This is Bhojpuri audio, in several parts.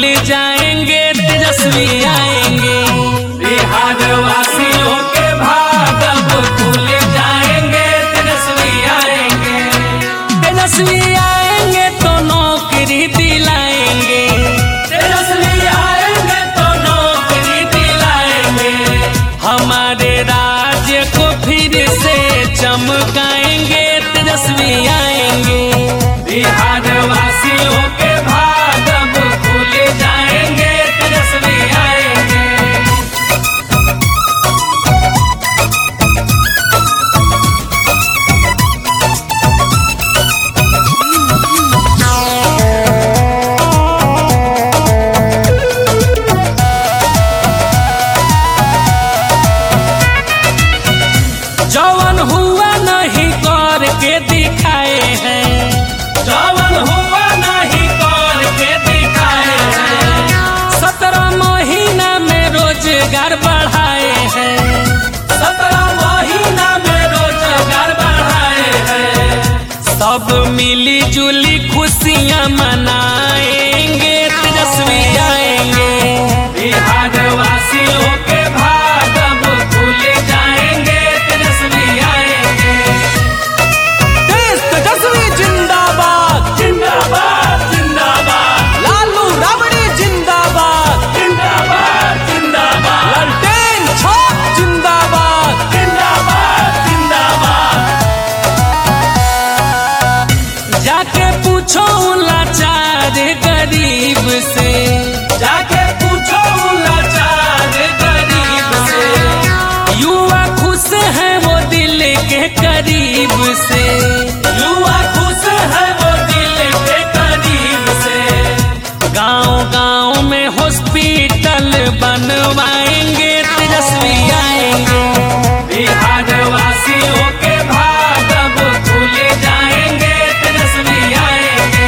भूल जाएंगे तेजस्वी आएंगे। बिहार वासियों के भाग अब खुल जाएंगे तेजस्वी आएंगे। तेजस्वी आएंगे तो नौकरी दिलाएंगे। तेजस्वी आएंगे तो नौकरी दिलाएंगे। हमारे राज्य को फिर से चमकाएंगे तेजस्वी आएंगे। बिहार वासियों के भाग अब खुल जाएंगे तेजस्वी आएंगे। जवान हुआ नहीं करके दिखाए हैं। जवान हुआ नहीं करके दिखाए हैं। 17 महीना में रोजगार बढ़ाए हैं। 17 महीना में रोजगार बढ़ाए हैं। सब मिली जुली खुशियाँ मनाएंगे तेजस्वी आएंगे। बिहार वासियों के भाग अब खुल जाएंगे तेजस्वी आएंगे। तेजस्वी जिंदाबाद जिंदाबाद जिंदाबाद लालू राबड़ी जिंदाबाद जिंदाबाद जिंदाबाद लालटेन छाप जिंदाबाद जिंदाबाद जिंदाबाद। जाके पूछो लाचार गरीब से। जाके पूछो लाचार गरीब से। युवा खुश है वो दिल के करीब से। युवा खुश है वो दिल के करीब से। गांव गांव में हॉस्पिटल बनवाएंगे तेजस्वी आएंगे। बिहार वासियों के भाग अब खुल जाएंगे तेजस्वी आएंगे।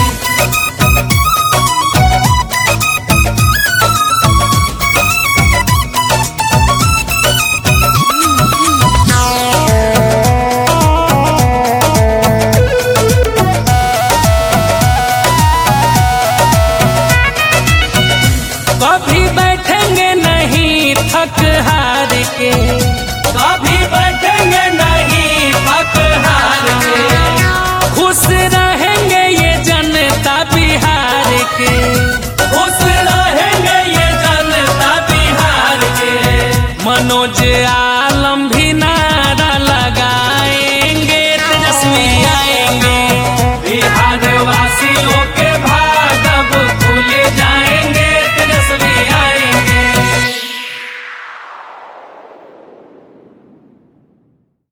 कभी बैठेंगे नहीं थक हार के। कभी बैठेंगे नहीं थक हार के। खुश रहेंगे ये जनता बिहार के। खुश रहेंगे ये जनता बिहार के। मनोज